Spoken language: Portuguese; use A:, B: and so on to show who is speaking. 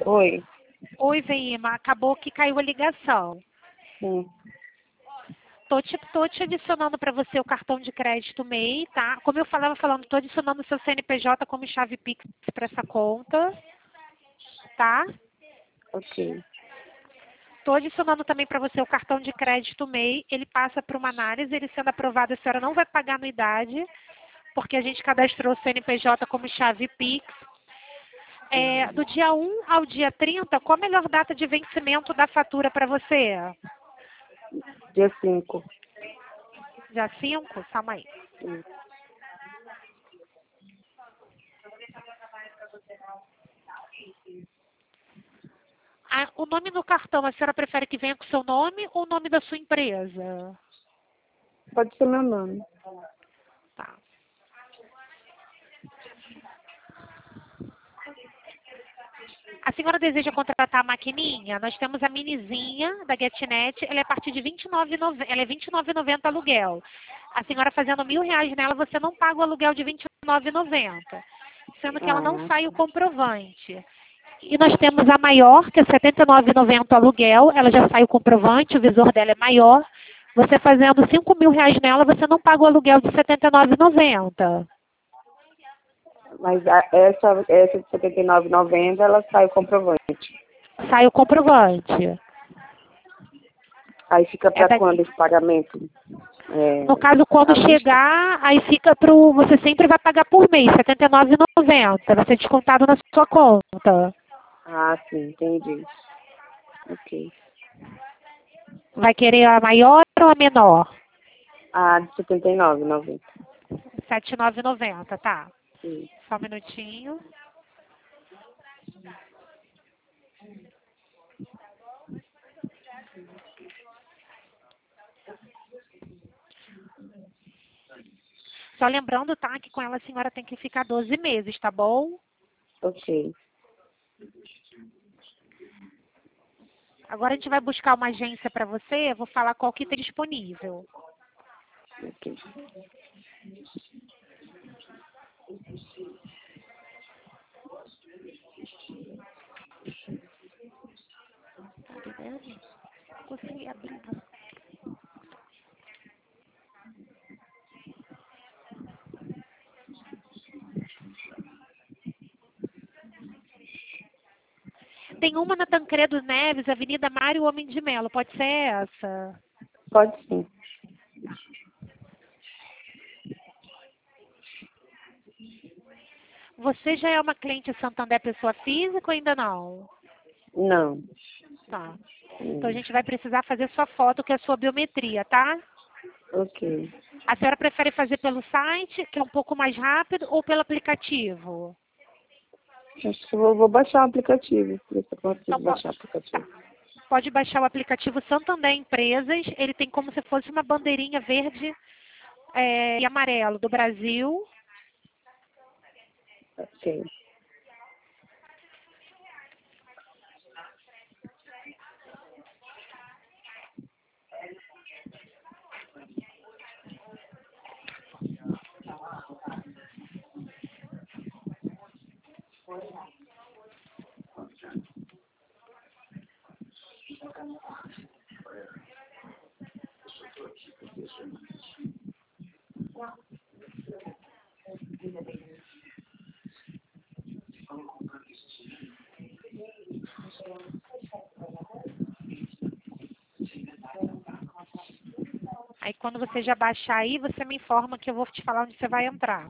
A: Oi.
B: Oi, Veima, acabou que caiu a ligação.
A: Sim.
B: Tô te adicionando para você o cartão de crédito MEI, tá? Como eu falando, tô adicionando o seu CNPJ como chave Pix para essa conta, tá?
A: Ok.
B: Tô adicionando também para você o cartão de crédito MEI, ele passa por uma análise, ele sendo aprovado, a senhora não vai pagar anuidade, porque a gente cadastrou o CNPJ como chave Pix. Do dia 1 ao dia 30, qual a melhor data de vencimento da fatura para você?
A: Dia 5.
B: Dia 5? Calma aí.
A: Sim.
B: O nome no cartão, a senhora prefere que venha com o seu nome ou o nome da sua empresa?
A: Pode ser meu nome.
B: Tá. A senhora deseja contratar a maquininha? Nós temos a minizinha da GetNet, ela é a partir de ela é R$29,90 aluguel. A senhora fazendo R$1.000 nela, você não paga o aluguel de R$29,90, sendo que ela não
A: Ah,
B: sai o comprovante. E nós temos a maior, que é R$79,90 aluguel, ela já sai o comprovante, o visor dela é maior. Você fazendo R$5.000 nela, você não paga o aluguel de R$79,90.
A: mas essa de 79,90 ela sai o comprovante.
B: Sai o comprovante.
A: Aí fica
B: É
A: para
B: da,
A: quando esse pagamento?
B: No caso, quando
A: À vista?
B: chegar, aí fica você sempre vai pagar por mês, R$79,90. Vai ser descontado na sua conta.
A: Ah, sim, entendi. Ok.
B: Vai querer a maior ou a menor?
A: Ah, de 79,90.
B: R$79,90, tá.
A: Sim.
B: Só um minutinho. Só lembrando, tá, que com ela a senhora tem que ficar 12 meses, tá bom?
A: Ok.
B: Agora a gente vai buscar uma agência para você, eu vou falar qual que tem disponível.
A: Ok.
B: Tá vendo? Consegui abrir. Tem uma na Tancredo Neves, Avenida Mário Homem de Melo. Pode ser essa?
A: Pode sim.
B: Você já é uma cliente Santander pessoa física ou ainda não?
A: Não.
B: Tá. Então a
A: Hum.
B: gente vai precisar fazer sua foto, que é a sua biometria, tá?
A: Ok.
B: A senhora prefere fazer pelo site, que é um pouco mais rápido, ou pelo aplicativo?
A: Acho que eu vou baixar o aplicativo. Ver se eu
B: Então,
A: consigo baixar o
B: tá.
A: aplicativo.
B: Pode baixar o aplicativo Santander Empresas. Ele tem como se fosse uma bandeirinha verde e amarelo do Brasil.
A: Ok.
B: Aí quando você já baixar aí, você me informa que eu vou te falar onde você vai entrar.